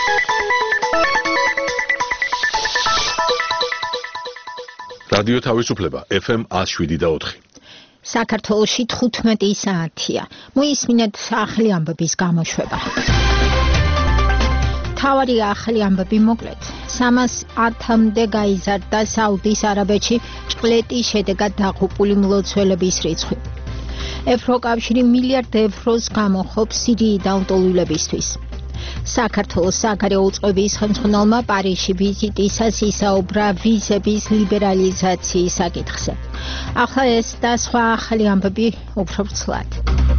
რადიო თავისუფლება FM 107.4. საქართველოში 15 საათია. მოისმინეთ ახალი ამბების გამოშვება. თავარი ახალი ამბები მოკლედ. 310-მდე გაიზარდა საუდის არაბეთში ჭყლეტის შედეგად დაღუპული მლოცველების რიცხვი. ევროკავშირი მილიარდ ევროს გამოხობს სირიიდან ლტოლვილებისთვის. საქართველოს საგარეო უწყების ხელმძღვანელმა პარიზში ვიზიტისას ისაუბრა ვიზების ლიბერალიზაციის საკითხზე. ახლა ეს და სხვა ახალი ამბები უფრო ვრცლად.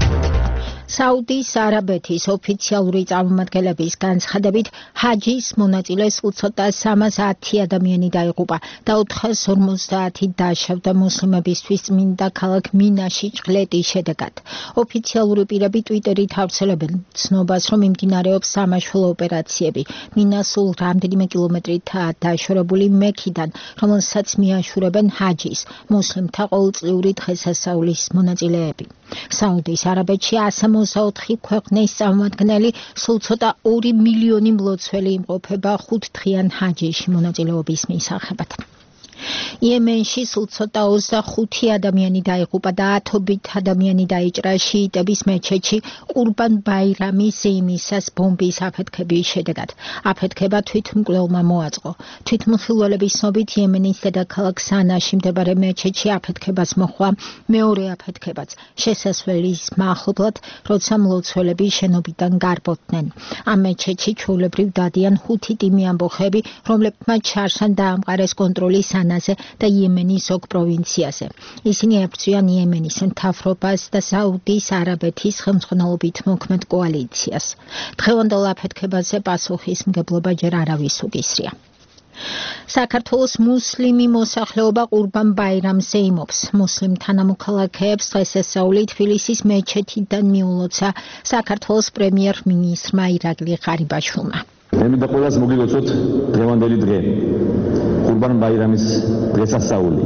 საუდის არაბეთის ოფიციალური წარმომადგენლების განცხადებით ჰაჯის მონაწილეს უცოტა 310 ადამიანი დაიღუპა და 450 დაშავდა მუსლიმებისთვის წმინდა ქალაქ მინაში ჭყლეტის შედეგად. ოფიციალური პირები ტვიტერით ავრცელებენ ცნობას, რომ მიმდინარეობს სამაშველო ოპერაციები. მინა სულ რამდენიმე კილომეტრითაა დაშორებული მექიდან, რომელსაც მიაშურებენ ჰაჯის, მუსლიმთა ყოველწლიური დღესასწაულის მონაწილეები. საუდის არაბეთში 164 ქვეყნის წარმომადგენელი სულ ცოტა 2 მილიონი მლოცველი იმყოფება 5 დღიან ჰაჯიში მონაწილეობის მისაღებად. იემენში სულ ცოტა 25 ადამიანი დაიღუპა და ათობით ადამიანი დაიჭრა შიიტების მეჩეთში ყურბან ბაირამის ზეიმისას ბომბის აფეთქების შედეგად. აფეთქება თვითმკვლელმა მოაწყო. თვითმხილველების ცნობით იემენის დედაქალაქ სანაში მდებარე მეჩეთში აფეთქებას მოჰყვა მეორე აფეთქებაც შესასვლელის მახლობლად, როცა მლოცველები შენობიდან გარბოდნენ. ამ მეჩეთში ჩვეულებრივ დადიან ჰუთიტი ამბოხები, რომლებმაც ჩარსან დაამყარეს კონტროლი სანაზე და იემენის ზოგ პროვინციაზე. ისინი ებრძვიან იემენის მთავრობას და საუდის არაბეთის ხელმძღვანელობით მოქმედ კოალიციას. დღევანდელ აფეთქებაზე პასუხისმგებლობა ჯერ არავის უგისრია. საქართველოს მუსლიმი მოსახლეობა ყურბან ბაირამს ზეიმობს. მუსლიმ თანამოქალაქეებს დღესასწაული თბილისის მეჩეთიდან მიულოცა საქართველოს პრემიერ-მინისტრმა ირაკლი ღარიბაშვილმა. მე მინდა ყველას მოგილოცოთ დღევანდელი დღე. ყურბან ბაირამის დღესასწაული.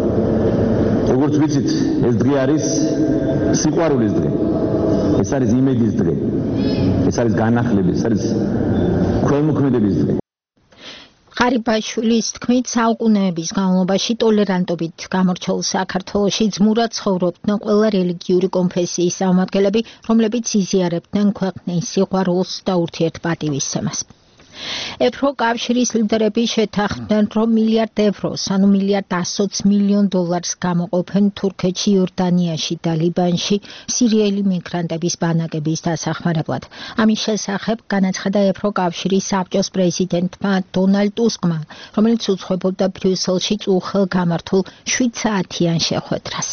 როგორც ვიცით, ეს დღე არის სიყვარულის დღე. ეს არის იმედის დღე. ეს არის განახლების, ეს არის ქველმოქმედების დღე. ღარიბაშვილის თქმით, საუკუნეების განმავლობაში ტოლერანტობით გამორჩეულ საქართველოში ძმურად ცხოვრობდნენ ყველა რელიგიური კონფესიის წარმომადგენლები, რომლებიც იზიარებდნენ ქვეყნის სიყვარულს და ურთიერთპატივისცემას. ევროკავშირის ლიდერები შეთანხმდნენ, რომ მილიარდ ევროს, ანუ მილიარდ 120 მილიონ დოლარს გამოყოფენ თურქეთში, იორდანიაში და ლიბანში სირიელი მიგრანტების ბანაკების დასახმარებლად. ამის შესახებ განაცხადა ევროკავშირის საბჭოს პრეზიდენტმა დონალდ ტუსკმა, რომელიც უძღვებოდა ბრიუსელში წუხელ გამართულ 7 საათიან შეხვედრას.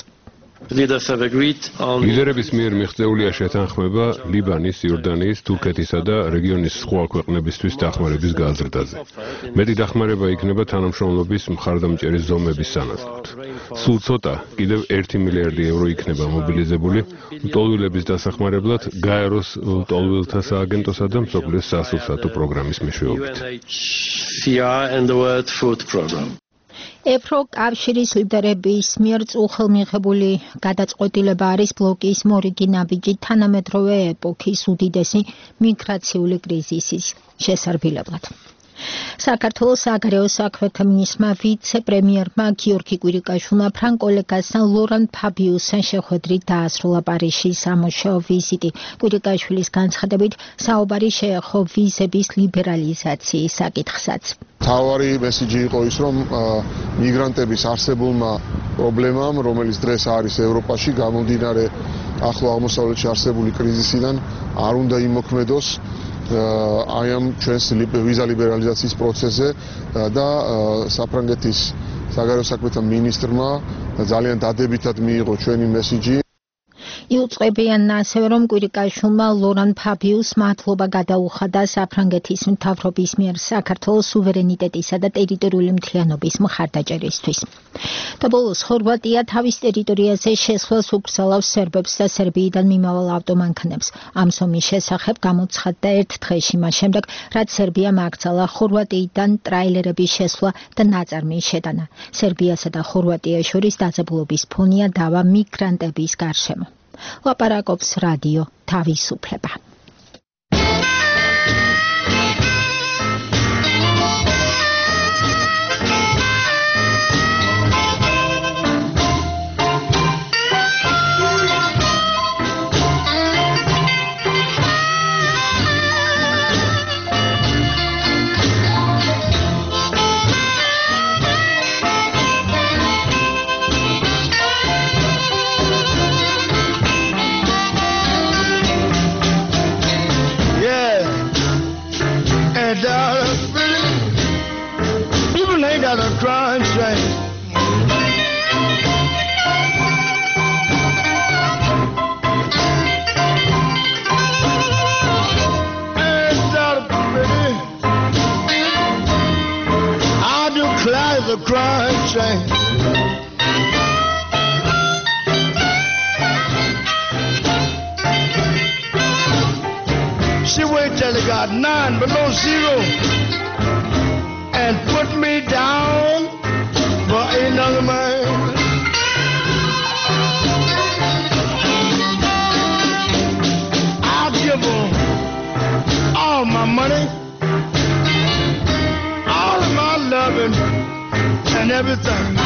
ლიდერების მიერ მიღწეულია შეთანხმება ლიბანის, იორდანიის, თურქეთისა და რეგიონის სხვა ქვეყნებისთვის დახმარების გაზრდაზე. მეტი დახმარება იქნება თანამშრომლობის მხარდამჭერის ზომების სანაცვლოდ. სულ ცოტა, კიდევ 1 მილიარდი ევრო იქნება მობილიზებული ლტოლვილების დასახმარებლად გაეროს ლტოლვილთა სააგენტოსა და მსოფლიოს სასურსათო პროგრამის მეშვეობით. ევროკავშირის ლიდერების მიერ წუხელ მიღებული გადაწყვეტილება არის ბლოკის მორიგი ნაბიჯი თანამედროვე ეპოქის უდიდესი მიგრაციული კრიზისის შესარბილებლად. საქართველოს საგარეო საქმეთა მინისტრმა ვიცე-პრემიერმა გიორგი კვირიკაშვილმა ფრანკოლეგასთან ლორან ფაბიუსთან შეხვედრით დაასრულა პარიზში სამუშაო ვიზიტი. კვირიკაშვილის განცხადებით, საუბარი შეეხო ვიზების ლიბერალიზაციის საკითხსაც. თავარი მესიჯი იყო ის, რომ მიგრანტების არსებულმა პრობლემამ, რომელიც დღეს არის ევროპაში, გამომდინარე ახლო აღმოსავლეთში არსებული კრიზისიდან, არ უნდა იმოქმედოს აი ამ ჩვენს ვიზა ლიბერალიზაციის პროცესზე და საფრანგეთის საგარეო საქმეთა მინისტრმა ძალიან დადებითად მიიღო ჩვენი მესიჯი. იუწყებიან ასევე, რომ კვირიკაშვილმა ლორან ფაბიუს მადლობა გადაუხადა საფრანგეთის მთავრობის მიერ საქართველოს სუვერენიტეტისა და ტერიტორიული მთლიანობის მხარდაჭერისთვის. და ბოლოს ხორვატია თავის ტერიტორიაზე შესვლას უკრძალავს სერბებს და სერბიიდან მიმავალ ავტომანქანებს. ამ სომის შესახებ გამოცხადდა ერთ დღეში მას შემდეგ, რაც სერბიამ აკრძალა ხორვატიიდან ტრაილერების შესვლა და ნაწარმის შეტანა. სერბიასა და ხორვატიას შორის დაძაბულობის ფონია დავა მიგრანტების გარშემო. ლაპარაკობს რადიო თავისუფლება. She waited till it got 9 below zero and put me down for another man. I'll give her all my money, all of my loving and everything.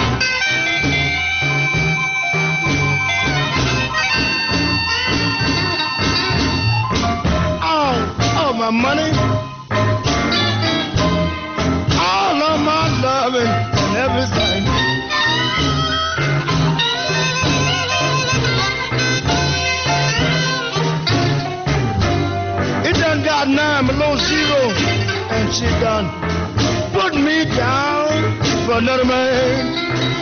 All my money, all of my loving and everything. It done got 9 below zero, and she done put me down for another man.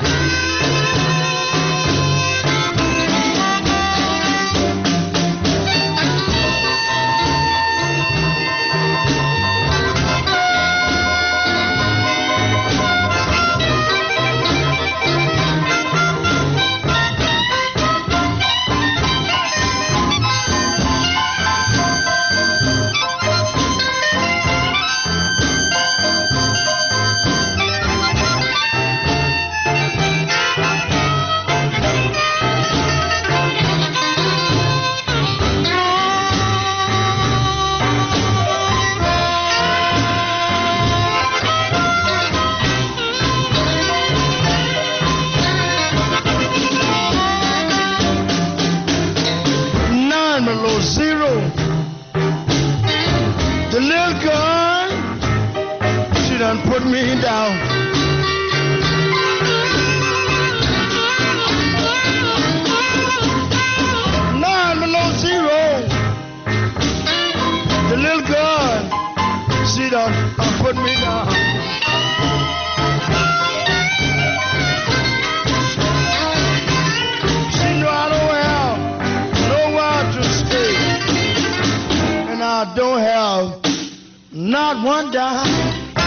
Below zero. The little girl, she done put me down. 9 below zero. The little girl, she done put me down. She know I don't have nowhere to stay, and I don't have not one dime.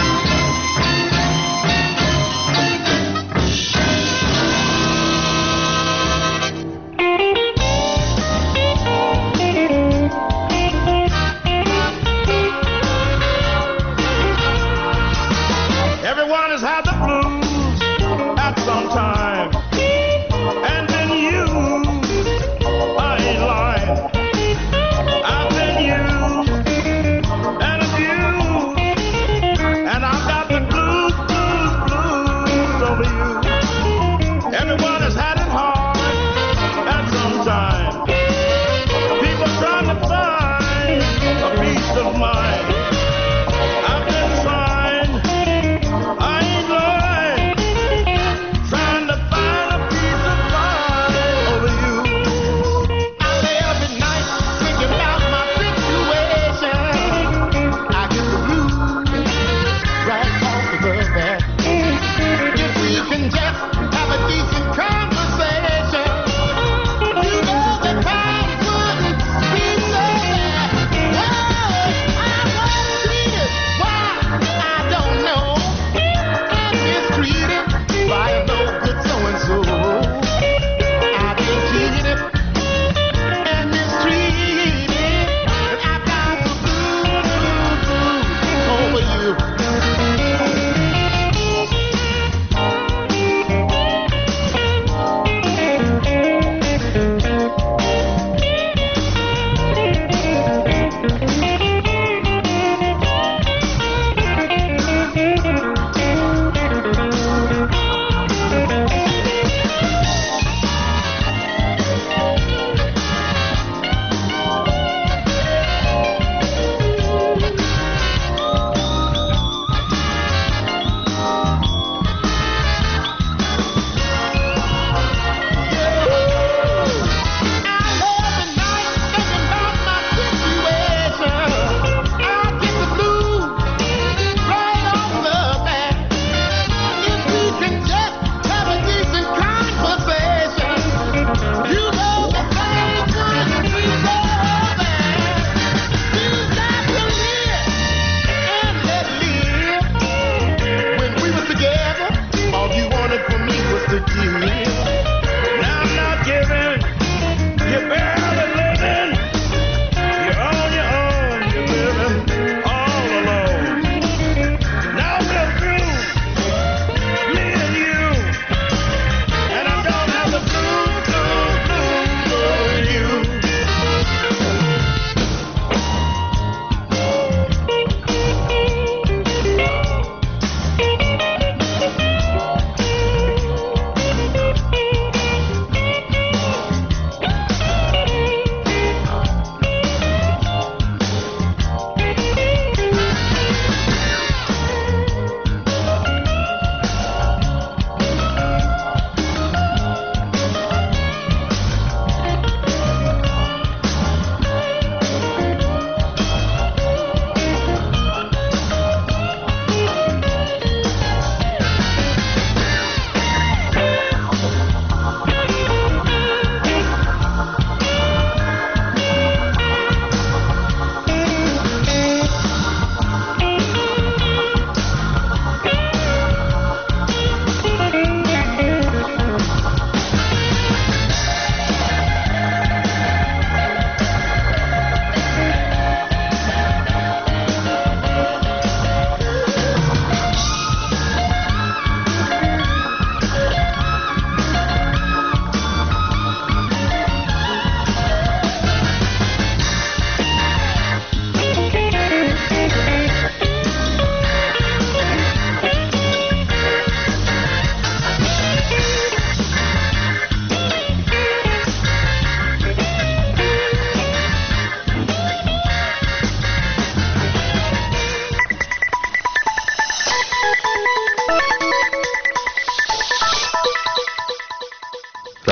Everyone has had the blues at some time, and been used. I ain't lying. I've been used and abused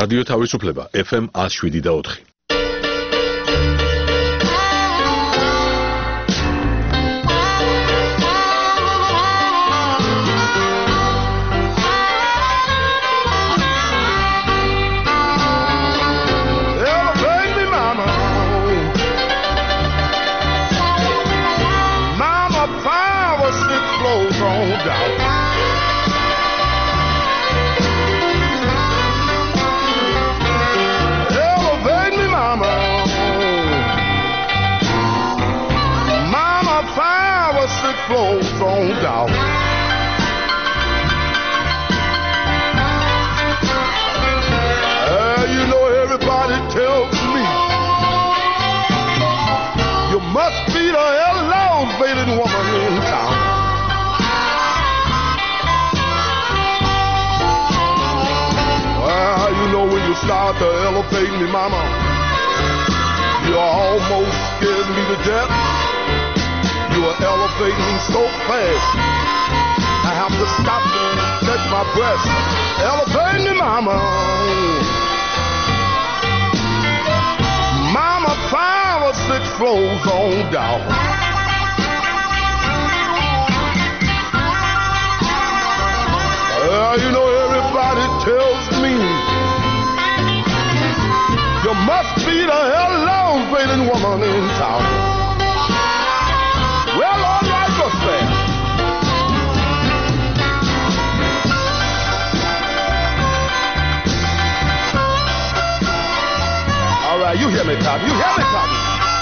რადიო თავისუფლება FM 107.4. Flows on down. You know everybody tells me you must be the elevating woman in town. Well, you know when you start to elevate me, mama, you almost scared me to death. You are elevating me so fast, I have to stop and catch my breath. Elevate me, mama. Mama, 5 or 6 floors on down. You know everybody tells me you must be the elevating woman in town. Well, all right, what's that? All right, you hear me, Tommy. You hear me, Tommy.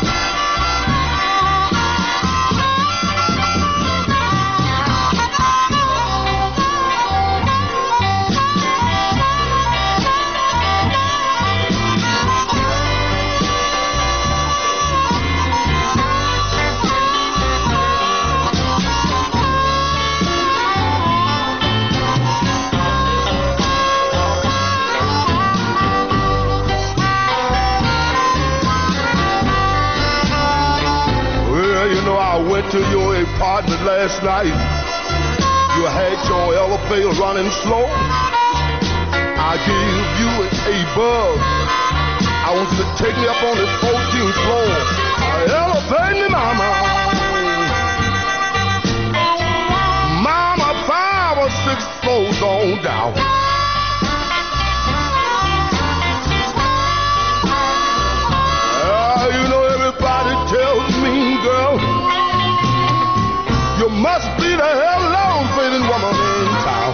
To your apartment last night, you had your elevator running slow. I gave you a buzz. I want you to take me up on the 14th floor. Elevate me, mama. Mama, 5 or 6 floors on down. You know everybody tells me, girl, you must be the elevating woman in town.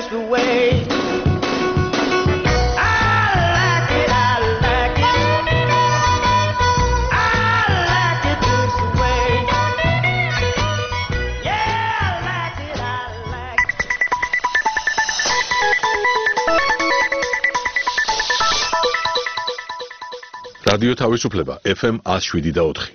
just the way. რადიო თავისუფლება FM 107.4.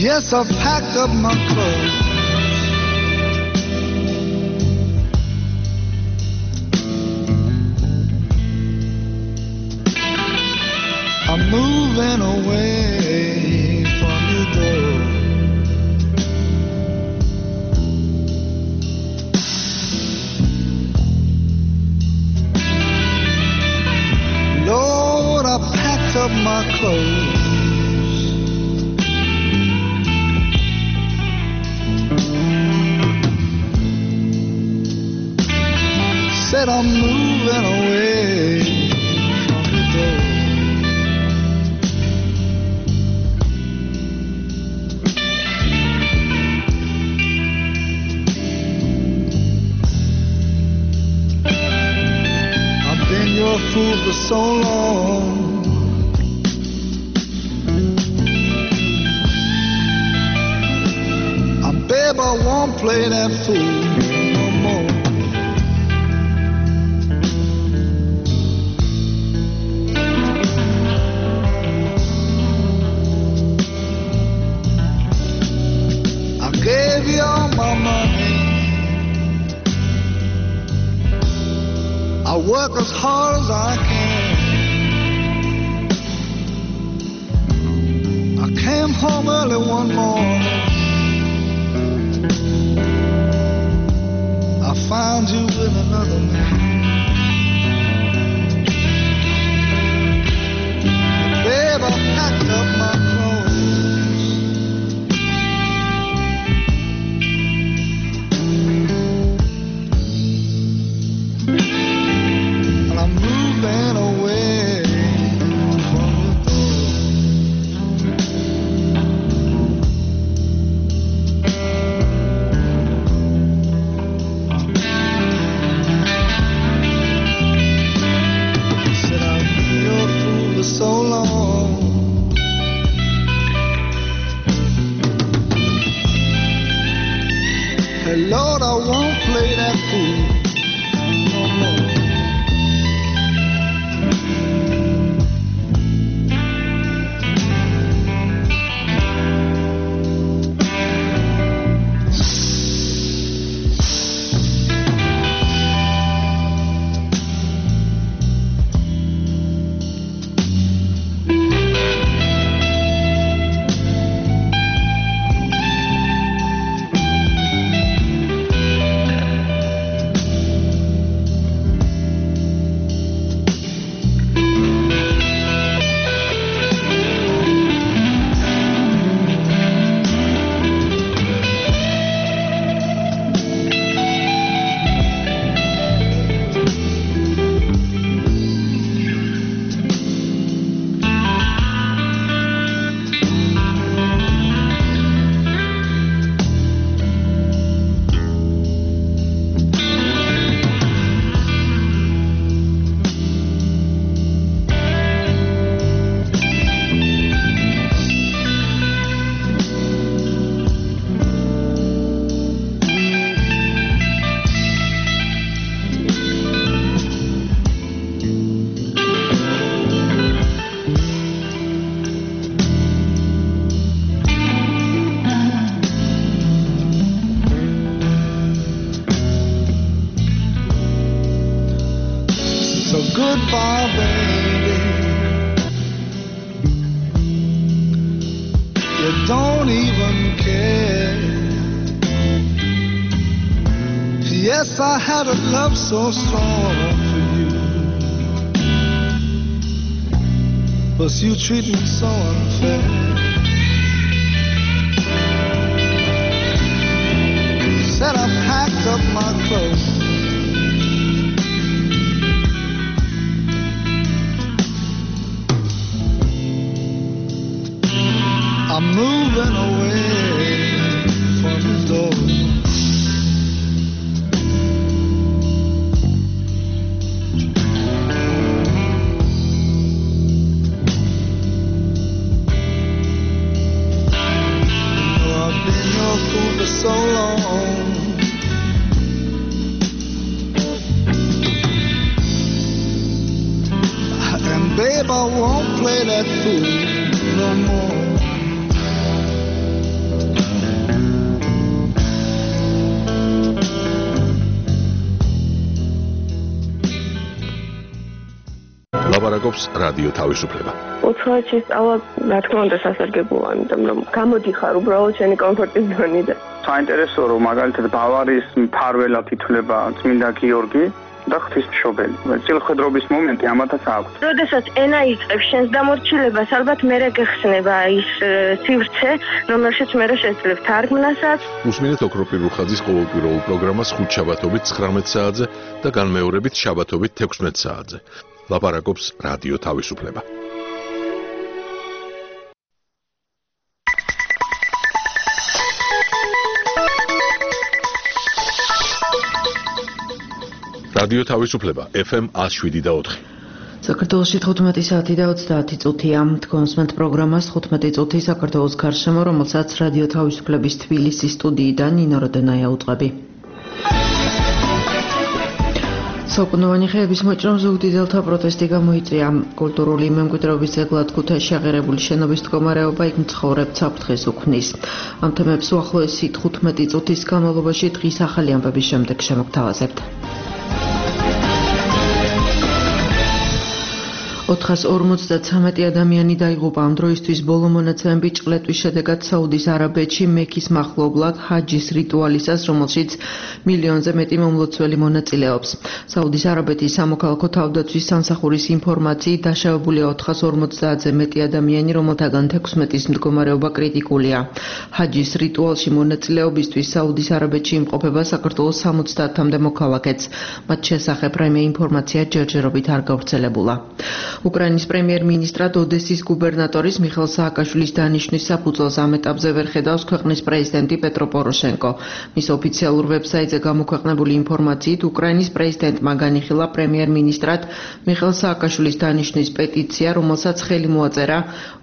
Yes, I've packed up my clothes. I'm moving away from your door. Lord, I packed up my clothes. Said I'm moving away from your door. I've been your fool for so long. Babe, I won't play that fool no more. I gave you all my money. I work as hard as I can. I came home early one morning. I found you with another man. Babe, I packed up my clothes. And I'm moving away from your door. So long. Hey Lord, I won't play that fool no more. Goodbye, baby. You don't even care. Yes, I had a love so strong for you, but you treat me so unfair. Said I packed up my clothes. I'm moving away from the door. You know I've been your fool for so long. And babe, I won't play that fool no more. ლაპარაკობს რადიო თავისუფლება. უცხოეთში შესწავლა, რა თქმა უნდა, სასარგებლოა, იმიტომ რომ გამოდიხარ უბრალოდ შენი კომფორტის ზონიდან. საინტერესოა, რომ მაგალითად ბავარიის მფარველად ითვლება წმინდა გიორგი და ღვთისმშობელი. წილხედრობის მომენტი ამათაც აქვს. როდესაც ენა იწყებს შენს დამორჩილებას, ალბათ მერე გეხსნება ის სივრცე, რომელშიც მერე შეძლებ თარგმნასაც. უსმინეთ ოქროპირ რუხაძის ყოველკვირეულ პროგრამას ხუთშაბათობით 19 საათზე და განმეორებით შაბათობით 16 საათზე. ლაპარაკობს რადიო თავისუფლება. რადიო თავისუფლება FM 107.4. საქართველოში 15 საათი და 30 წუთია. თქვენსმენთ პროგრამას 15 წუთი საქართველოს გარშემო, რომელსაც რადიო თავისუფლების თბილისის სტუდიიდან ნინო როდენაია უწყები. საუკუნოვანი ხეების მოჭრამ ზუგდიდელთა პროტესტი გამოიწვია. კულტურული მემკვიდრეობის ძეგლად ქუთაისში აღიარებული შენობის მდგომარეობა იქ მცხოვრებთ საფრთხეს უქმნის. ამ თემებს უახლოესი 15 წუთის განმავლობაში დღის ახალი ამბების შემდეგ შემოგთავაზებთ. 453 ადამიანი დაიღუპა. ამ დროისთვის ბოლო მონაცემები ჭყლეტვის შედეგად საუდის არაბეთში მექის მახლობლად ჰაჯის რიტუალისას, რომელშიც მილიონზე მეტი მომლოცველი მონაწილეობს. საუდის არაბეთის სამოქალაქო თავდაცვის სამსახურის ინფორმაციით დაშავებულია 450-ზე მეტი ადამიანი, რომელთაგან 16-ის მდგომარეობა კრიტიკულია. ჰაჯის რიტუალში მონაწილეობისთვის საუდის არაბეთში იმყოფება საქართველოს 70-მდე მოქალაქეც. მათ შესახებ რაიმე ინფორმაცია ჯერჯერობით არ გავრცელებულა. უკრაინის პრემიერ-მინისტრად ოდესის გუბერნატორის მიხეილ სააკაშვილის დანიშვნის საფუძველს ამ ეტაპზე ვერ ხედავს ქვეყნის პრეზიდენტი პეტრო პოროშენკო. მის ოფიციალურ ვებსაიტზე გამოქვეყნებული ინფორმაციით, უკრაინის პრეზიდენტმა განიხილა პრემიერ-მინისტრად მიხეილ სააკაშვილის დანიშვნის პეტიცია, რომელსაც ხელი მოაწერა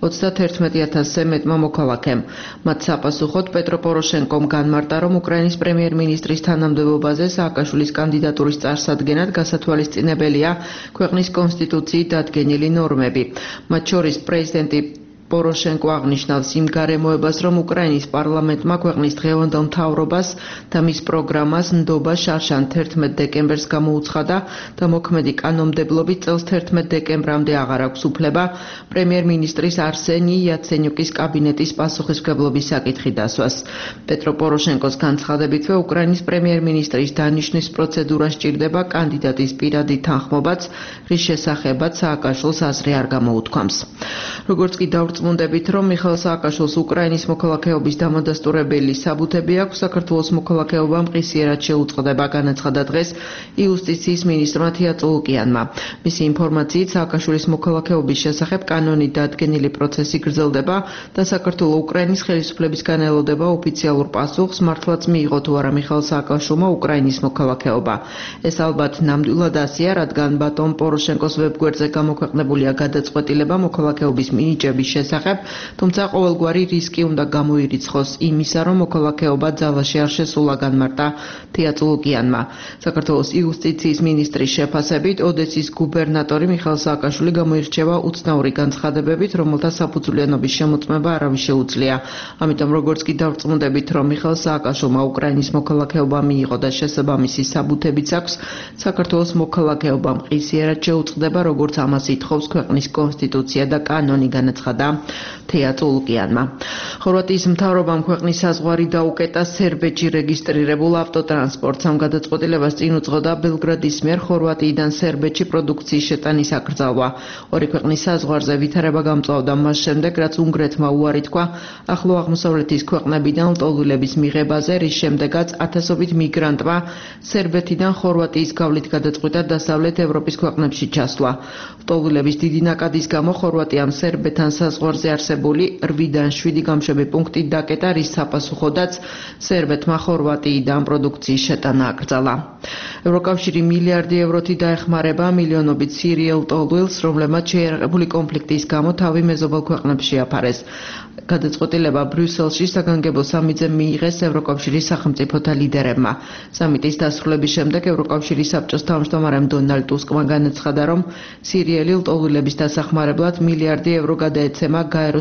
31,000-ზე მეტმა მოქალაქემ. მათ საპასუხოდ პეტრო პოროშენკომ განმარტა, რომ უკრაინის პრემიერ-მინისტრის თანამდებობაზე სააკაშვილის კანდიდატურის წარსადგენად გასათვალისწინებელია ქვეყნის კონსტიტუციით დადგენილი ნორმები. მათ შორის პრეზიდენტი პოროშენკო აღნიშნავს იმ გარემოებას, რომ უკრაინის პარლამენტმა ქვეყნის დღევანდელ მთავრობას და მის პროგრამას ნდობა შარშან 11 დეკემბერს გამოუცხადა და მოქმედი კანონმდებლობით წელს 11 დეკემბრამდე აღარ აქვს უფლება პრემიერ-მინისტრის არსენი იაცენიუკის კაბინეტის პასუხისმგებლობის საკითხი დასვას. პეტრო პოროშენკოს განცხადებითვე უკრაინის პრემიერ-მინისტრის დანიშვნის პროცედურა სჭირდება კანდიდატის პირადი თანხმობაც, რის შესახებაც სააკაშვილს აზრი არ გამოუთქვამს. როგორც კი წმუნდებით, რომ მიხეილ სააკაშვილს უკრაინის მოქალაქეობის დამადასტურებელი საბუთები აქვს, საქართველოს მოქალაქეობა მყისიერად შეუწყდება, განაცხადა დღეს იუსტიციის მინისტრმა თეატრო ლუკიანმა. მისი ინფორმაციით, სააკაშვილის მოქალაქეობის შესახებ კანონით დადგენილი პროცესი გრძელდება და საქართველოს უკრაინის ხელისუფლებისგან ელოდება ოფიციალურ პასუხს, მართლაც მიიღო თუ არა მიხეილ სააკაშვილმა უკრაინის მოქალაქეობა. ეს ალბათ ნამდვილად ასეა, რადგან ბატონ პოროშენკოს ვებგვერდზე გამოქვეყნებულია გადაწყვეტილება მოქალაქეობის მინიჭების შესახებ, თუმცა ყოველგვარი რისკი უნდა გამოირიცხოს იმისა, რომ მოქალაქეობა ძალაში არ შესულა, განმარტა თეატრო ლუკიანმა. საქართველოს იუსტიციის მინისტრის შეფასებით, ოდესის გუბერნატორი მიხეილ სააკაშვილი გამოირჩევა უცნაური განცხადებებით, რომელთა საფუძვლიანობის შემოწმება არავის შეუძლია. ამიტომ როგორც კი დავწმუნდებით, რომ მიხეილ სააკაშვილმა უკრაინის მოქალაქეობა მიიღო და შესაბამისი საბუთებიც აქვს, საქართველოს მოქალაქეობა მყისიერად შეუწყდება, როგორც ამას ითხოვს ქვეყნის კონსტიტუცია და კანონი, განაცხადა თეატრო ლუკიანმა. ხორვატიის მთავრობამ ქვეყნის საზღვარი დაუკეტა სერბეთში რეგისტრირებულ ავტოტრანსპორტს. ამ გადაწყვეტილებას წინ უძღოდა ბელგრადის მიერ ხორვატიიდან სერბეთში პროდუქციის შეტანის აკრძალვა. ორი ქვეყნის საზღვარზე ვითარება გამწვავდა მას შემდეგ, რაც უნგრეთმა უარი თქვა ახლო აღმოსავლეთის ქვეყნებიდან ლტოლვილების მიღებაზე, რის შემდეგაც ათასობით მიგრანტმა სერბეთიდან ხორვატიის გავლით გადაწყვიტა დასავლეთ ევროპის ქვეყნებში ჩასვლა. ლტოლვილების დიდი ნაკადის გამო ხორვატიამ სერბეთთან საზღვარზე არსებული 8-დან 7 გამშვები პუნქტი დაკეტა, რის საპასუხოდაც სერბეთმა ხორვატიიდან პროდუქციის შეტანა აკრძალა. ევროკავშირი მილიარდი ევროთი დაეხმარება მილიონობით სირიელ ლტოლვილს, რომლებმაც შეიარაღებული კონფლიქტის გამო თავი მეზობელ ქვეყნებში შეაფარეს. გადაწყვეტილება ბრიუსელში საგანგებო სამიტზე მიიღეს ევროკავშირის სახელმწიფოთა ლიდერებმა. სამიტის დასრულების შემდეგ ევროკავშირის საბჭოს თავმჯდომარემ დონალდ ტუსკმა განაცხადა, რომ სირიელი ლტოლვილების დასახმარებლად მილიარდი ევრო გადაეცემა გაეროს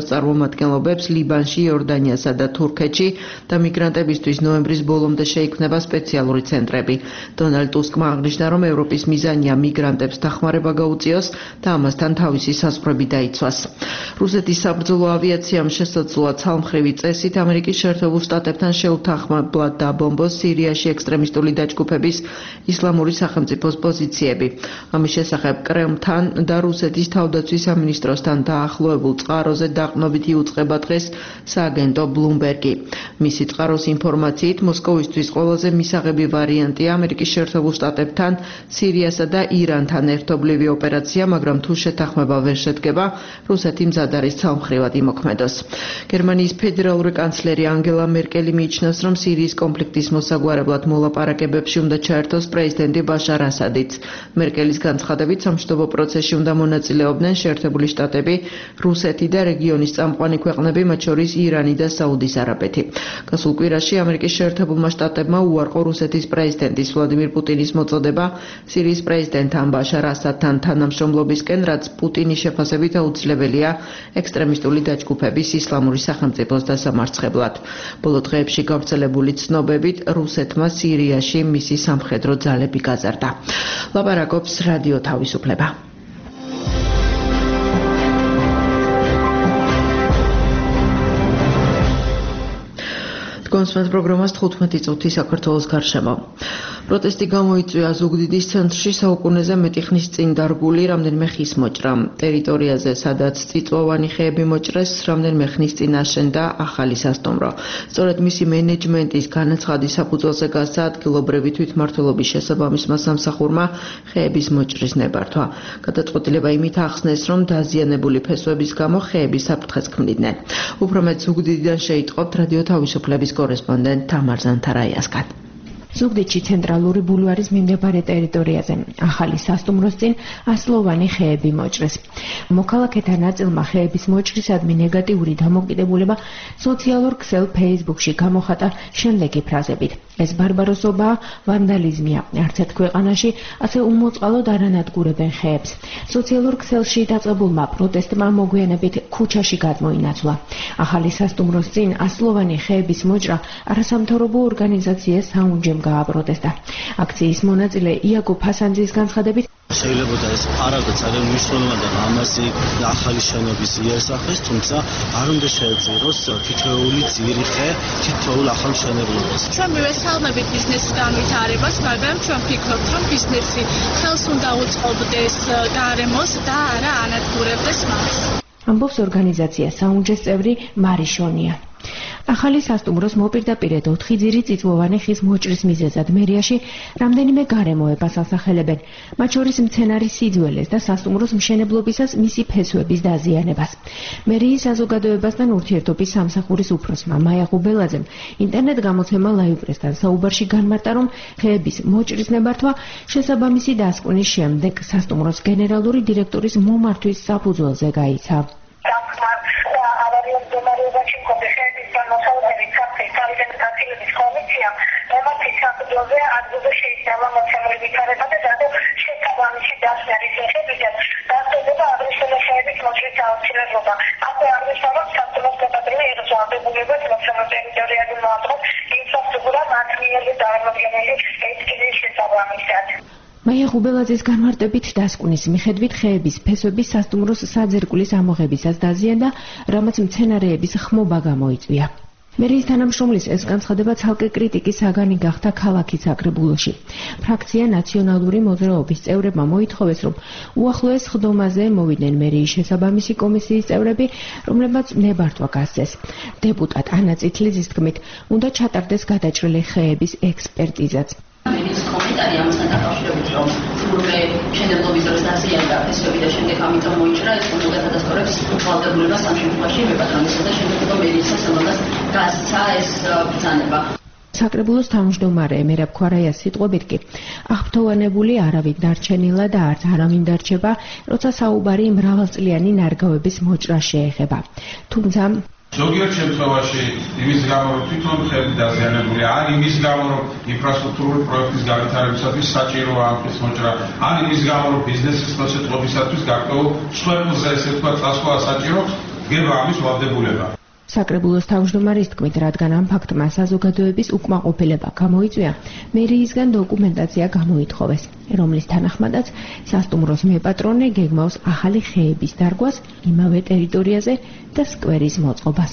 წარმომადგენლობებს ლიბანში, იორდანიასა და თურქეთში და მიგრანტებისთვის ნოემბრის ბოლომდე შეიქმნება სპეციალური ცენტრები. დონალდ ტუსკმა აღნიშნა, რომ ევროპის მიზანია მიგრანტებს დახმარება გაუწიოს და ამასთან თავისი საზღვრები დაიცვას. რუსეთის საბრძოლო ავიაციამ შესაძლოა ცალმხრივი წესით ამერიკის შეერთებულ შტატებთან შეუთანხმებლად დაბომბოს სირიაში ექსტრემისტული დაჯგუფების ისლამური სახელმწიფოს პოზიციები. ამის შესახებ კრემლთან და რუსეთის თავდაცვის სამინისტროსთან დაახლოებულ წყაროზე დაყრდნობით იუწყება დღეს სააგენტო ბლუმბერგი. მისი წყაროს ინფორმაციით, მოსკოვისთვის ყველაზე მისაღები ვარიანტია ამერიკის შეერთებულ შტატებთან, სირიასა და ირანთან ერთობლივი ოპერაცია, მაგრამ თუ შეთანხმება ვერ შედგება, რუსეთი მზად არის ცალმხრივად იმოქმედოს. გერმანიის ფედერალური კანცლერი ანგელა მერკელი მიიჩნევს, რომ სირიის კონფლიქტის მოსაგვარებლად მოლაპარაკებებში უნდა ჩაერთოს პრეზიდენტი ბაშარ ასადიც. მერკელის განცხადებით, სამშვიდობო პროცესში უნდა მონაწილეობდნენ შეერთებული შტატები, რუსეთი და რეგიონის წამყვანი ქვეყნები, მათ შორის ირანი და საუდის არაბეთი. გასულ კვირაში ამერიკის შეერთებულმა შტატებმა უარყო რუსეთის პრეზიდენტის ვლადიმირ პუტინის მოწოდება სირიის პრეზიდენტთან ბაშარ ასადთან თანამშრომლობისკენ, რაც პუტინის შეფასებით აუცილებელია ექსტრემისტული დაჯგუფების ისლამური სახელმწიფოს დასამარცხებლად. ბოლო დღეებში გავრცელებული ცნობებით რუსეთმა სირიაში მისი სამხედრო ძალები გაზარდა. ლაპარაკობს რადიო თავისუფლება. კონსვენს პროგრამას 15 წუთი საქართველოს გარშემო. პროტესტი გამოიწვია ზუგდიდის ცენტრში საუკუნეზე მეტი ხნის წინ დარგული რამდენიმე ხის მოჭრა. ტერიტორიაზე, სადაც წიწვოვანი ხეები მოჭრეს, რამდენიმე ხნის წინ აშენდა ახალი სასტუმრო. სწორედ მისი მენეჯმენტის განაცხადის საფუძველზე გასცა ადგილობრივი თვითმმართველობის შესაბამისმა სამსახურმა ხეების მოჭრის ნებართვა. გადაწყვეტილება იმით ახსნეს, რომ დაზიანებული ფესვების გამო ხეები საფრთხეს ქმნიდნენ. უფრო მეტ ზუგდიდიდან შეიტყობთ რადიო თავისუფლების კორესპონდენტ თამარ ზანთარაიასგან. ზუგდიდში ცენტრალური ბულვარის მიმდებარე ტერიტორიაზე ახალი სასტუმროს წინ ასლოვანი ხეები მოჭრეს. მოქალაქეთა ნაწილმა ხეების მოჭრისადმი ნეგატიური დამოკიდებულება სოციალურ ქსელ Facebook-ში გამოხატა შემდეგი ფრაზებით: ეს ბარბაროსობაა, ვანდალიზმია, არც ერთ ქვეყანაში ასე უმოწყალოდ არ ანადგურებენ ხეებს. სოციალურ ქსელში დაწყებულმა პროტესტმა მოგვიანებით ქუჩაში გადმოინაცვლა. ახალი სასტუმროს წინ ასლოვანი ხეების მოჭრა არასამთავრობო ორგანიზაცია საუნჯემ გააპროტესტა. აქციის მონაწილე იაკობ ჰასანძის განცხადებით, შეიძლება ეს ფარაგდა ძალიან მნიშვნელოვანი და ლამაზი ახალი შენობის იერსახეს, თუმცა არ უნდა შეეწიროს თითოეული ძირი ხე თითოეულ ახალ მშენებლობას. ჩვენ მივესალმებით ბიზნესის განვითარებას, მაგრამ ჩვენ ვფიქრობთ, რომ ბიზნესი ხელს უნდა უწყობდეს გარემოს და არა ანადგურებდეს მას. ამბობს ორგანიზაცია საუნჯეს წევრი მარიშონია. ახალი სასტუმროს მოპირდაპირედ 4 ძირი წიწვოვანი ხის მოჭრის მიზეზად მერიაში რამდენიმე გარემოებას ასახელებენ, მათ შორის მცენარის სიძველეს და სასტუმროს მშენებლობისას მისი ფესვების დაზიანებას. მერიის საზოგადოებასთან ურთიერთობის სამსახურის უფროსმა მაია ღუბელაძემ ინტერნეტ გამოცემა ლაივ-პრესთან საუბარში განმარტა, რომ ხეების მოჭრის ნებართვა შესაბამისი დასკვნის შემდეგ სასტუმროს გენერალური დირექტორის მომართვის საფუძველზე გაიცა. მაია ღუბელაძის განმარტებით დასკვნის მიხედვით ხეების ფესვები სასტუმროს საძირკვლის ამოღებისას დაზიანდა, რამაც მცენარეების ხმობა გამოიწვია. მერიის თანამშრომლის ეს განცხადება ცალკე კრიტიკის საგანი გახდა ქალაქის საკრებულოში. ფრაქცია ნაციონალური მოძრაობის წევრებმა მოითხოვეს, რომ უახლოეს ხდომაზე მოვიდნენ მერიის შესაბამისი კომისიის წევრები, რომლებმაც ნებართვა გასცეს. დეპუტატ ანა წითლიძის თქმით, უნდა ჩატარდეს გადაჭრილი ხეების ექსპერტიზაც. მერიის კომენტარი ამასთან დაკავშირებით, რომ სრულე მშენებლობის დროს დაზიანდა ფესვები და შემდეგ ამიტომ მოიჭრა ეს კონკრეტულად ადასტურებს ვალდებულებას ამ შემთხვევაში მეპატრონისა და შემდეგ მერიის სასამართლოს გასცა ეს ბრძანება. საკრებულოს თავმჯდომარე მერაბ ქვარაიას სიტყვებით კი აღფრთოვანებული არავინ დარჩენილა და არც არავინ დარჩება, როცა საუბარი მრავალწლიანი ნარგავების მოჭრას შეეხება. თუმცა ზოგიერთ შემთხვევაში იმის გამო რომ თვითონ ხელი დაზიანებული არ იმის გამო რომ ინფრასტრუქტურული პროექტის განვითარებისათვის საჭიროა ამ ხის მოჭრა, არ იმის გამო რომ ბიზნესის მოსაწყობისათვის გარკვეულ სვერპლზე ესე თქვა წასვლა საჭირო, დგება ამის ვალდებულება. საკრებულოს თავმჯდომარის თქმით, რადგან ამ ფაქტმა საზოგადოების უკმაყოფილება გამოიწვია, მერიისგან დოკუმენტაცია გამოითხოვეს, რომლის თანახმადაც სასტუმროს მეპატრონე გეგმავს ახალი ხეების დარგვას იმავე ტერიტორიაზე და სკვერის მოწყობას.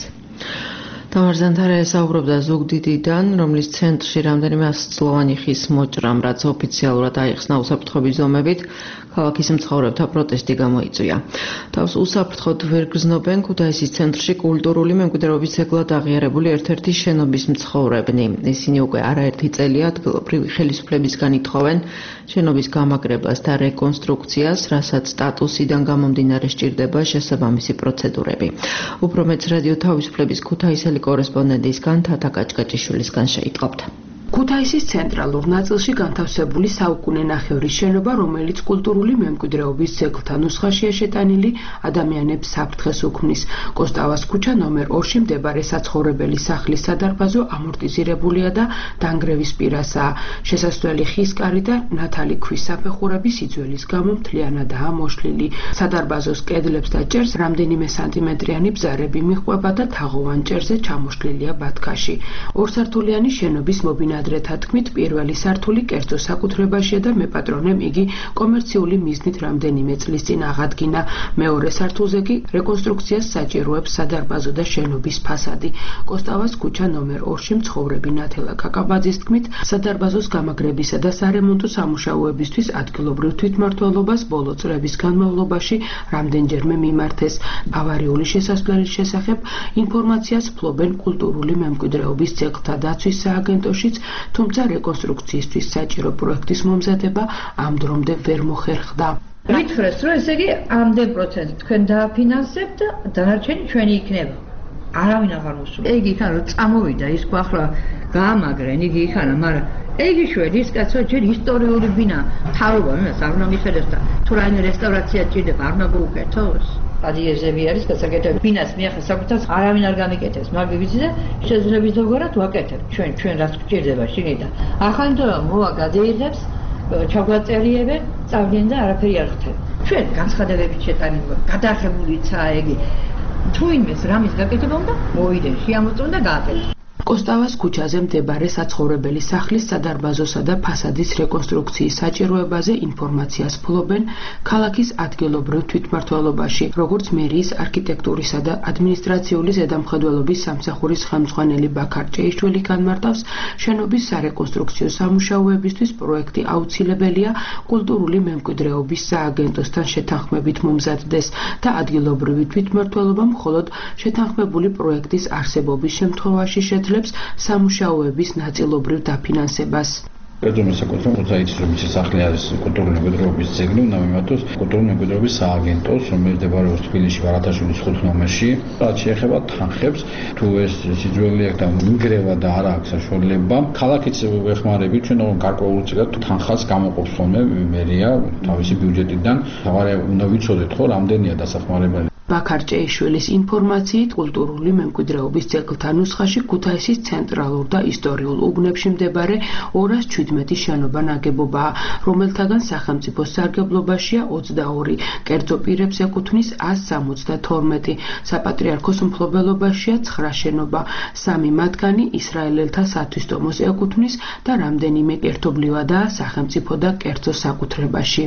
თამარ ზანთარაია საუბრობდა ზუგდიდიდან, რომლის ცენტრში რამდენიმე 100-წლოვანი ხის მოჭრამ, რაც ოფიციალურად აიხსნა უსაფრთხოების ზომებით, ქალაქის მცხოვრებთა პროტესტი გამოიწვია. თავს უსაფრთხოდ ვერ გრძნობენ ქუთაისის ცენტრში კულტურული მემკვიდრეობის ძეგლად აღიარებული ერთ-ერთი შენობის მცხოვრებნი. ისინი უკვე არაერთი წელია ადგილობრივი ხელისუფლებისგან ითხოვენ შენობის გამაგრებას და რეკონსტრუქციას, რასაც სტატუსიდან გამომდინარე სჭირდება შესაბამისი პროცედურები. უფრო მეც რადიო თავისუფლების ქუთაისელი კორესპონდენტისგან თათა კაჭკაჭიშვილისგან შეიტყობთ. ქუთაისის ცენტრალურ ნაწილში განთავსებული საუკუნენახევრის შენობა, რომელიც კულტურული მემკვიდრეობის ძეგლთა ნუსხაშია შეტანილი, ადამიანებს საფრთხეს უქმნის. კოსტავას ქუჩა ნომერ 2-ში მდებარე საცხოვრებელი სახლის სადარბაზო ამორტიზირებულია და დანგრევის პირასაა. შესასვლელი ხის კარი და ნათალი ქვის საფეხურები სიძველის გამო მთლიანადაა მოშლილი. სადარბაზოს კედლებს და ჭერს რამდენიმე სანტიმეტრიანი ბზარები მიჰყვება და თაღოვან ჭერზე ჩამოშლილია ბათქაში. ორსართულიანი შენობის მობინადრეთა თქმით, პირველი სართული კერძო საკუთრებაშია და მეპატრონემ იგი კომერციული მიზნით რამდენიმე წლის წინ აღადგინა. მეორე სართულზე კი რეკონსტრუქციას საჭიროებს სადარბაზო და შენობის ფასადი. კოსტავას ქუჩა ნომერ 2-ში მცხოვრები ნათელა კაკაბაძის თქმით, სადარბაზოს გამაგრებისა და სარემონტო სამუშაოებისთვის ადგილობრივ თვითმმართველობას ბოლო წლების განმავლობაში რამდენჯერმე მიმართეს. ავარიული შესასვლელის შესახებ ინფორმაციას ფლობენ კულტურული მემკვიდრეობის ძეგლთა დაცვის სააგენტოშიც, თუმცა რეკონსტრუქციისთვის საჭირო პროექტის მომზადება ამ დრომდე ვერ მოხერხდა. ვითხრეს, რომ ესე იგი ამდენ პროცენტი თქვენ დააფინანსებთ და დანარჩენი ჩვენი იქნება. არავინ აღარ მოსულა. იგი იქან რომ წამოვიდა ის ხო ახლა გაამაგრენ იგი იქანა, მაგრამ იგი შვედი ის კაცო ჯერ ისტორიული ბინა თავობა იმას არ უნდა მიხედოს და თუ რაიმე რესტავრაცია ჭირდება არ უნდა გაუკეთოს. ადიეზები არის გასაკეთებელი. ბინას მიახა საკუთავს არავინ არ გამიკეთებს, მაგრამ ვიცი და შეძლებს როგორად ვაკეთებ. ჩვენ რაც გჭირდება შინიდან. ახლა მოვა გადაიღებს, ჩაგვაწერიებენ, წავდნენ და არაფერი არ ხდება. ჩვენ განცხადებებით შეტანილი ვართ, გადაღებულიცაა იგი. თუ იმეს რამის გაკეთება უნდა მოიდენ, შეამოწმონ და გააკეთოს. კოსტავას ქუჩაზე მდებარე საცხოვრებელი სახლის სადარბაზოსა და ფასადის რეკონსტრუქციის საჭიროებაზე ინფორმაციას ფლობენ ქალაქის ადგილობრივ თვითმმართველობაში, როგორც მერიის არქიტექტურისა და ადმინისტრაციული ზედამხედველობის სამსახურის ხელმძღვანელი ბაქარ ჭეიშვილი განმარტავს, შენობის სარეკონსტრუქციო სამუშაოებისთვის პროექტი აუცილებელია კულტურული მემკვიდრეობის სააგენტოსთან შეთანხმებით მომზადდეს და ადგილობრივი თვითმმართველობა მხოლოდ შეთანხმებული პროექტის არსებობის შემთხვევაში შეძლებს სამუშაოების ნაწილობრივ დაფინანსებას. კერძო მესაკუთრება ქუთაისის რომ ის სახლი არის კულტურული მემკვიდრეობის ძეგლი, უნდა მიმართოს კულტურული მემკვიდრეობის სააგენტოს, რომელიც მდებარეობს თბილისში ვარათაშვილის 5 ნომერში. რაც შეეხება თანხებს, თუ ეს სიძველი აქვს და მიგრევა და არ აქვს საშუალება, ქალაქიც ეხმარებით ჩვენ გარკვეულ წილად თანხას გამოყოფს ხოლმე მერია თავისი ბიუჯეტიდან. აღარ უნდა ვიცოდეთ ხო რამდენია დასახმარებელი. ბაქარ ჭეიშვილის ინფორმაციით, კულტურული მემკვიდრეობის ძეგლთა ნუსხაში ქუთაისის ცენტრალურ და ისტორიულ უბნებში მდებარე 217 შენობა ნაგებობაა, რომელთაგან სახელმწიფოს სარგებლობაშია 22, კერძო პირებს ეკუთვნის 172, საპატრიარქოს მფლობელობაშია 9 შენობა, 3 მათგანი ისრაელელთა სათვისტომოს ეკუთვნის და რამდენიმე ერთობლივადაა სახელმწიფო და კერძო საკუთრებაში.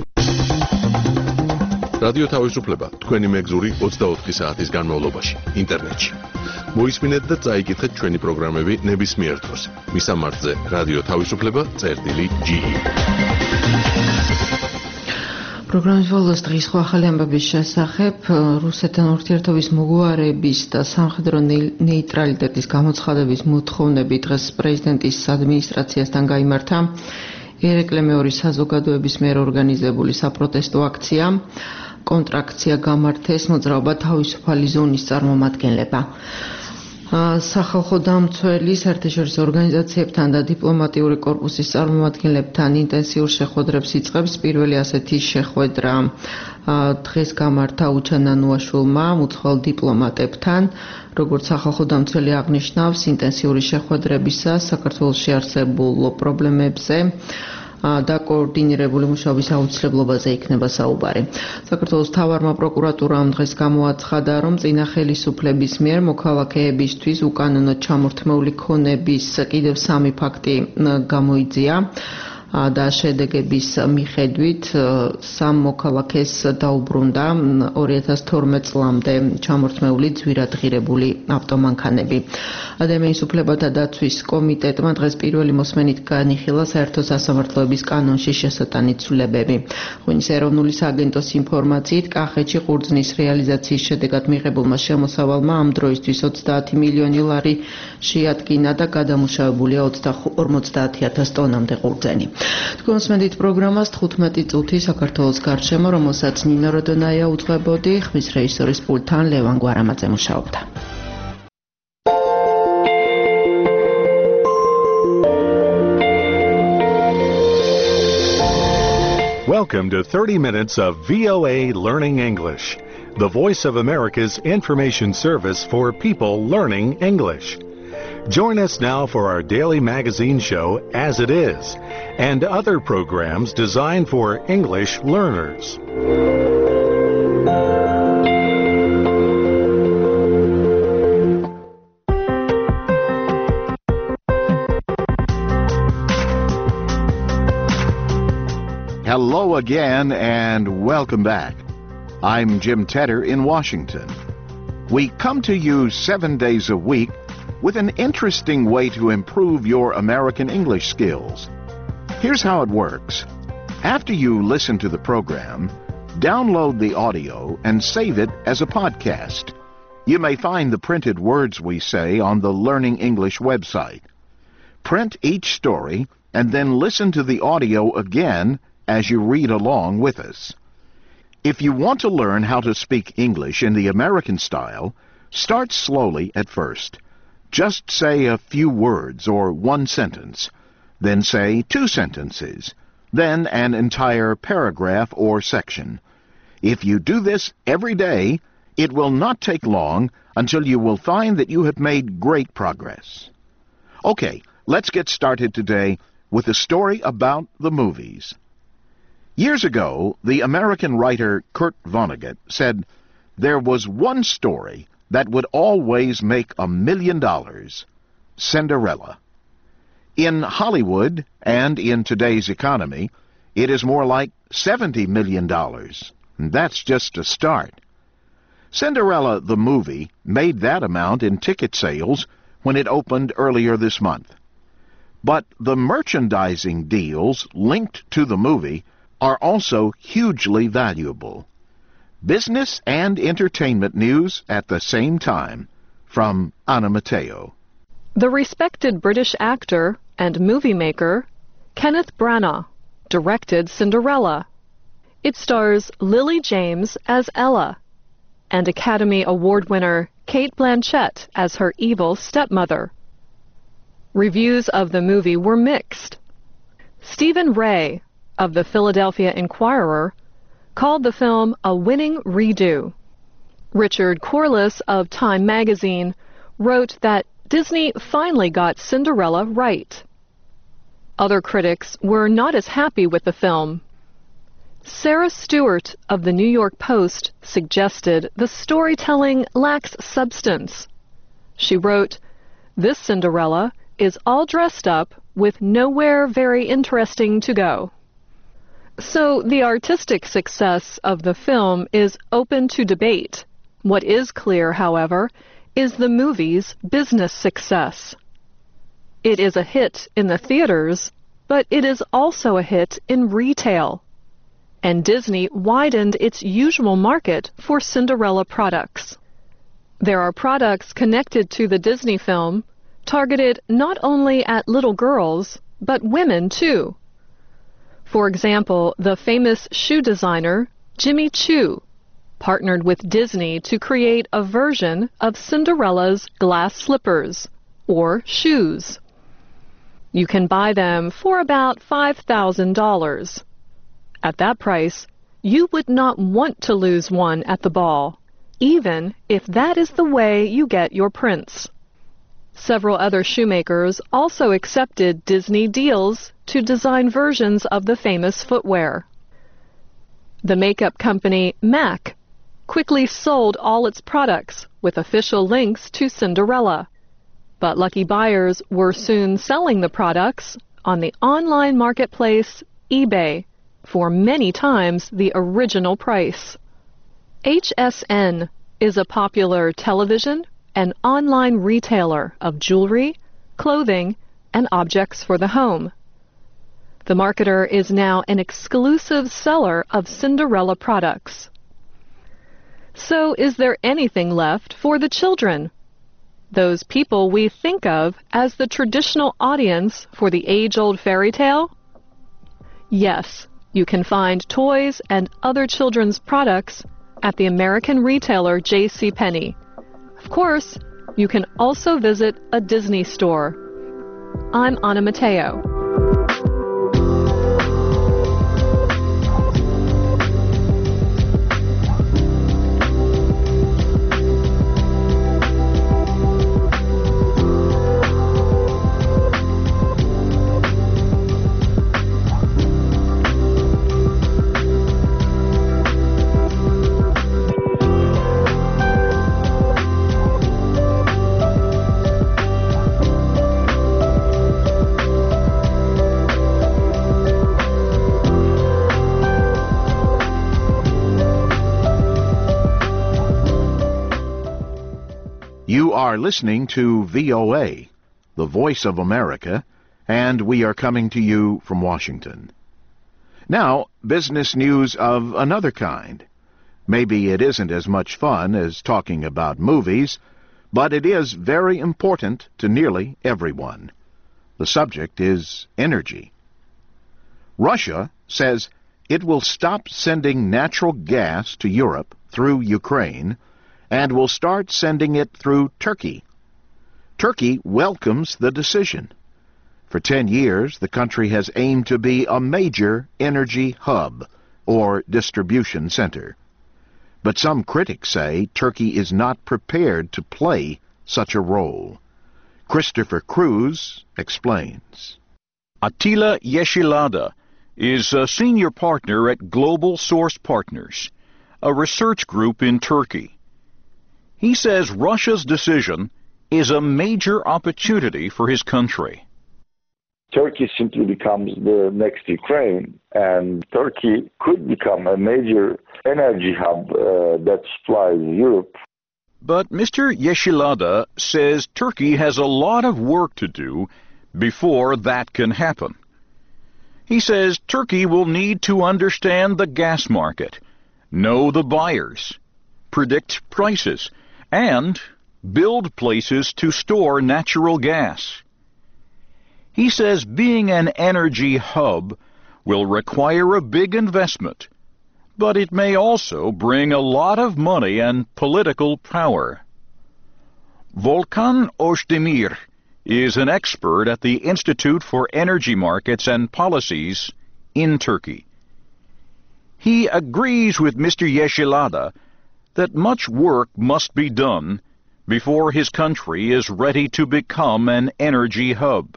რადიო თავისუფლება თქვენი მეგზური 24 საათის განმავლობაში ინტერნეტში. მოისმინეთ და წაიკითხეთ ჩვენი პროგრამები ნებისმიერ დროს. მისამართზე რადიო თავისუფლება.ge. პროგრამის ბოლოს დღის ხო ახალი ამბების შესახებ რუსეთთან ურთიერთობის მოგვარების და სამხედრო ნეიტრალიტეტის გამოცხადების მოთხოვნები დღეს პრეზიდენტის ადმინისტრაციასთან გაიმართა. ერეკლე მეორის საზოგადოების მიერ ორგანიზებული საპროტესტო აქცია. კონტრაქცია გამართეს მოძრაობა თავისუფალი ზონის წარმომადგენლებმა. სახალხო დამცველი საერთაშორისო ორგანიზაციებთან და დიპლომატიური კორპუსის წარმომადგენლებთან ინტენსიურ შეხვედრებს იწყებს. პირველი ასეთი შეხვედრა დღეს გამართა უჩანანუაშვილმა მუცხოველ დიპლომატებთან. როგორც სახალხო დამცველი აღნიშნავს, ინტენსიური შეხვედრებისას საქართველოში არსებულ პრობლემებზე და კოორდინირებული მუშაობის აუცილებლობაზე იქნება საუბარი. საქართველოს მთავარმა პროკურატურამ დღეს გამოაცხადა, რომ წინა ხელისუფლების მიერ მოქალაქეებისთვის უკანონოდ ჩამორთმეული ქონების კიდევ 3 ფაქტი გამოიძია. და შედეგების მიხედვით 3 მოქალაქეს დაუბრუნდა 2012 წლამდე ჩამორთმეული ძვირადღირებული ავტომანქანები. ადამიანის უფლებათა დაცვის კომიტეტმა დღეს პირველი მოსმენით განიხილა საერთო სასამართლოების კანონში შესატანი ცვლილებები. ღვინის ეროვნული სააგენტოს ინფორმაციით, კახეთში ყურძნის რეალიზაციის შედეგად მიღებულმა შემოსავალმა ამ დროისთვის 30 მილიონი ლარი შეადგინა და გადამუშავებულია 50,000 ტონამდე ყურძენი. თქვენ მოსმენთ პროგრამას 15 წუთი საქართველოს გარშემო, რომელსაც ნინო როდონაია უძღვებოდი, ხმის რეჟისორის პულტთან ლევან გვარამაძე მუშაობდა. Welcome to 30 minutes of VOA Learning English, the Voice of America's information service for people learning English. Join us now for our daily magazine show, As It Is, and other programs designed for English learners. Hello again and welcome back. I'm Jim Tedder in Washington. We come to you 7 days a week with an interesting way to improve your American English skills. Here's how it works. After you listen to the program, download the audio and save it as a podcast. You may find the printed words we say on the Learning English website. Print each story and then listen to the audio again as you read along with us. If you want to learn how to speak English in the American style, start slowly at first. Just say a few words or 1 sentence, then say 2 sentences, then an entire paragraph or section. If you do this every day, it will not take long until you will find that you have made great progress. Okay, let's get started today with a story about the movies. Years ago, the American writer Kurt Vonnegut said, "There was one story that would always make $1 million, Cinderella." In Hollywood and in today's economy, it is more like $70 million. That's just a start. Cinderella, the movie, made that amount in ticket sales when it opened earlier this month. But the merchandising deals linked to the movie are also hugely valuable. Business and entertainment news at the same time from Anna Matteo. The respected British actor and movie maker Kenneth Branagh directed Cinderella. It stars Lily James as Ella and Academy Award winner Cate Blanchett as her evil stepmother. Reviews of the movie were mixed. Stephen Ray of the Philadelphia Inquirer called the film a winning redo. Richard Corliss of Time magazine wrote that Disney finally got Cinderella right. Other critics were not as happy with the film. Sarah Stewart of the New York Post suggested the storytelling lacks substance. She wrote, "This Cinderella is all dressed up with nowhere very interesting to go." So the artistic success of the film is open to debate. What is clear, however, is the movie's business success. It is a hit in the theaters, but it is also a hit in retail. And Disney widened its usual market for Cinderella products. There are products connected to the Disney film targeted not only at little girls, but women too. For example, the famous shoe designer Jimmy Choo partnered with Disney to create a version of Cinderella's glass slippers, or shoes. You can buy them for about $5,000. At that price, you would not want to lose one at the ball, even if that is the way you get your prince. Several other shoemakers also accepted Disney deals to design versions of the famous footwear. The makeup company MAC quickly sold all its products with official links to Cinderella. But lucky buyers were soon selling the products on the online marketplace eBay for many times the original price. HSN is a popular television and online retailer of jewelry, clothing, and objects for the home. The marketer is now an exclusive seller of Cinderella products. So is there anything left for the children? Those people we think of as the traditional audience for the age-old fairy tale? Yes, you can find toys and other children's products at the American retailer JCPenney. Of course, you can also visit a Disney store. I'm Anna Mateo. You are listening to VOA, the Voice of America, and we are coming to you from Washington. Now, business news of another kind. Maybe it isn't as much fun as talking about movies, but it is very important to nearly everyone. The subject is energy. Russia says it will stop sending natural gas to Europe through Ukraine and will start sending it through Turkey. Turkey welcomes the decision. For 10 years, the country has aimed to be a major energy hub, or distribution center. But some critics say Turkey is not prepared to play such a role. Christopher Cruz explains. Attila Yeşilada is a senior partner at Global Source Partners, a research group in Turkey. He says Russia's decision is a major opportunity for his country. Turkey simply becomes the next Ukraine, and Turkey could become a major energy hub that supplies Europe. But Mr. Yeşilada says Turkey has a lot of work to do before that can happen. He says Turkey will need to understand the gas market, know the buyers, predict prices, and build places to store natural gas. He says being an energy hub will require a big investment, but it may also bring a lot of money and political power. Volkan Özdemir is an expert at the Institute for Energy Markets and Policies in Turkey. He agrees with Mr. Yeşilada that much work must be done before his country is ready to become an energy hub.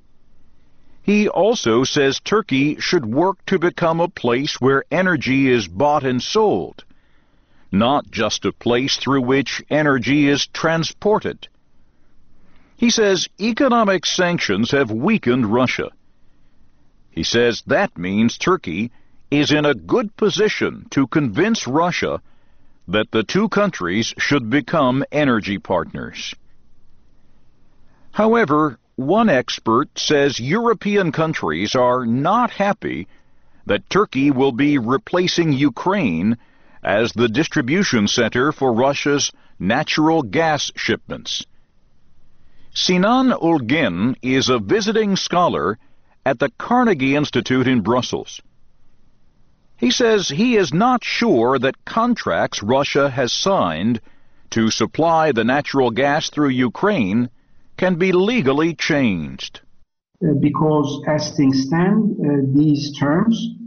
He also says Turkey should work to become a place where energy is bought and sold, not just a place through which energy is transported. He says economic sanctions have weakened Russia. He says that means Turkey is in a good position to convince Russia that the two countries should become energy partners. However, one expert says European countries are not happy that Turkey will be replacing Ukraine as the distribution center for Russia's natural gas shipments. Sinan Ulgin is a visiting scholar at the Carnegie Institute in Brussels. He says he is not sure that contracts Russia has signed to supply the natural gas through Ukraine can be legally changed. Because as things stand, these terms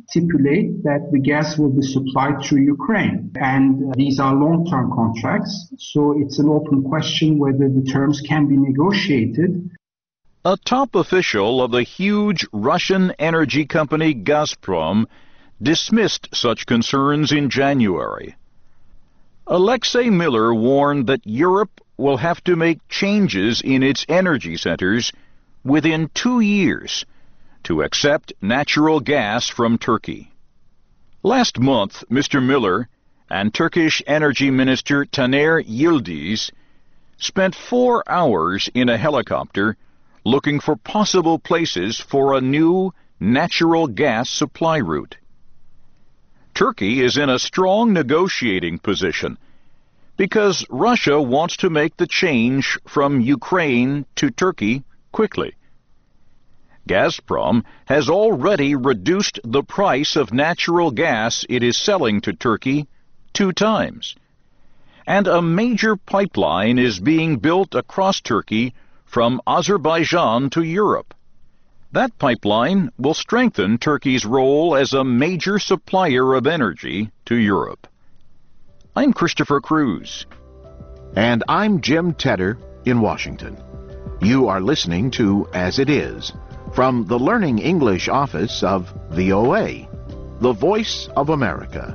stipulate that the gas will be supplied through Ukraine. And these are long-term contracts, so it's an open question whether the terms can be negotiated. A top official of the huge Russian energy company Gazprom dismissed such concerns in January. Alexei Miller warned that Europe will have to make changes in its energy centers within 2 years to accept natural gas from Turkey. Last month, Mr. Miller and Turkish Energy Minister Taner Yildiz spent 4 hours in a helicopter looking for possible places for a new natural gas supply route. Turkey is in a strong negotiating position because Russia wants to make the change from Ukraine to Turkey quickly. Gazprom has already reduced the price of natural gas it is selling to Turkey 2 times. And a major pipeline is being built across Turkey from Azerbaijan to Europe. That pipeline will strengthen Turkey's role as a major supplier of energy to Europe. I'm Christopher Cruz. And I'm Jim Tedder in Washington. You are listening to As It Is, from the Learning English office of VOA, the Voice of America.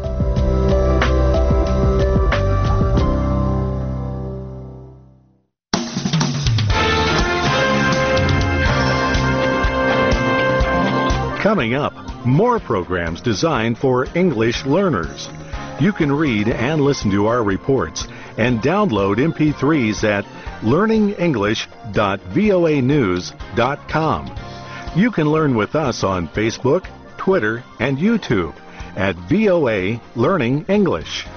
Coming up, more programs designed for English learners. You can read and listen to our reports and download MP3s at learningenglish.voanews.com. You can learn with us on Facebook, Twitter, and YouTube at VOA Learning English.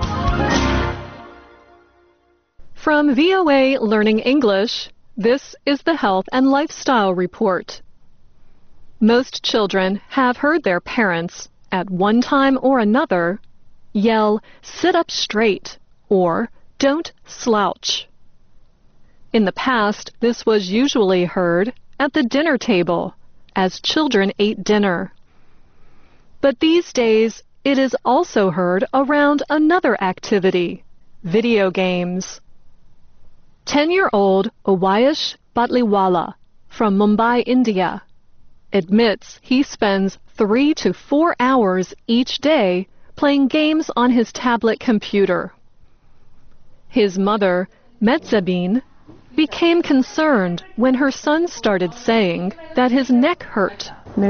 From VOA Learning English, this is the Health and Lifestyle Report. Most children have heard their parents, at one time or another, yell, "Sit up straight," or "Don't slouch." In the past, this was usually heard at the dinner table as children ate dinner. But these days, it is also heard around another activity, video games. 10-year-old Owayesh Batliwala from Mumbai, India, admits he spends 3 to 4 hours each day playing games on his tablet computer. His mother, Metzabin, became concerned when her son started saying that his neck hurt.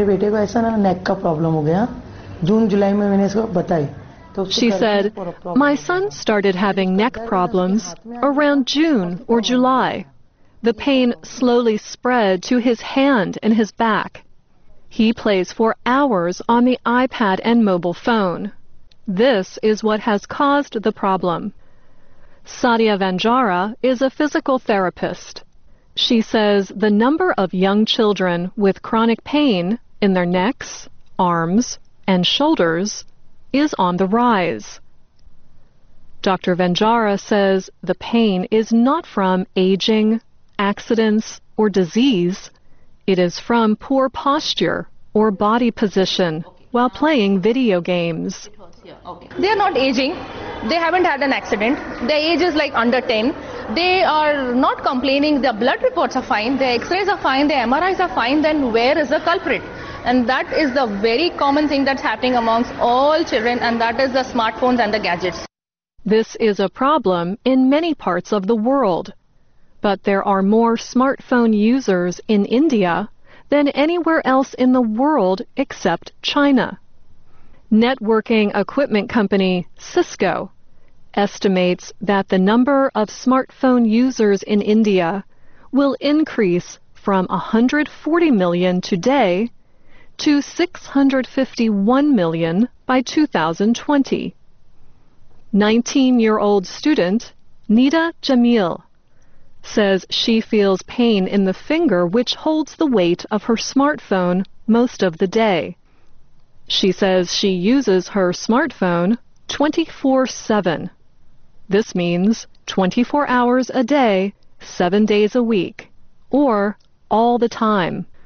She said, "My son started having neck problems around June or July. The pain slowly spread to his hand and his back. He plays for hours on the iPad and mobile phone. This is what has caused the problem." Sadia Vanjara is a physical therapist. She says the number of young children with chronic pain in their necks, arms, and shoulders is on the rise. Dr. Vanjara says the pain is not from aging, accidents, or disease. It is from poor posture or body position while playing video games. They are not aging. They haven't had an accident. Their age is like under 10. They are not complaining. Their blood reports are fine. Their x-rays are fine. Their MRIs are fine. Then where is the culprit? And that is the very common thing that's happening amongst all children, and that is the smartphones and the gadgets. This is a problem in many parts of the world. But there are more smartphone users in India than anywhere else in the world except China. Networking equipment company Cisco estimates that the number of smartphone users in India will increase from 140 million today to 651 million by 2020. 19-year-old student Nida Jamil says she feels pain in the finger which holds the weight of her smartphone most of the day. She says she uses her smartphone 24/7. This means 24 hours a day, 7 days a week, or all the time.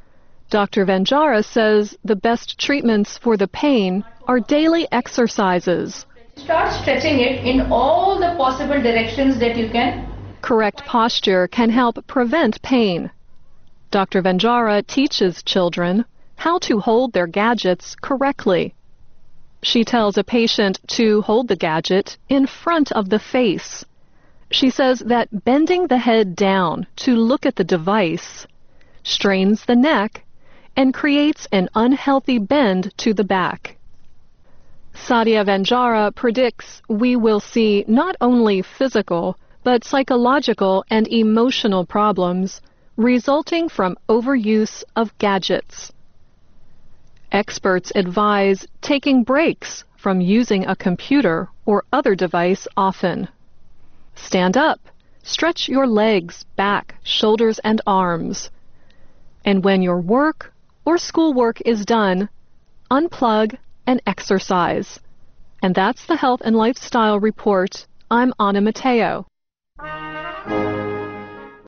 Dr. Vanjara says the best treatments for the pain are daily exercises. Start stretching it in all the possible directions that you can. Correct posture can help prevent pain. Dr. Vanjara teaches children how to hold their gadgets correctly. She tells a patient to hold the gadget in front of the face. She says that bending the head down to look at the device strains the neck and creates an unhealthy bend to the back. Sadia Vanjara predicts we will see not only physical, but psychological and emotional problems resulting from overuse of gadgets. Experts advise taking breaks from using a computer or other device often. Stand up, stretch your legs, back, shoulders, and arms. And when your work or schoolwork is done, unplug and exercise. And that's the Health and Lifestyle Report. I'm Anna Mateo.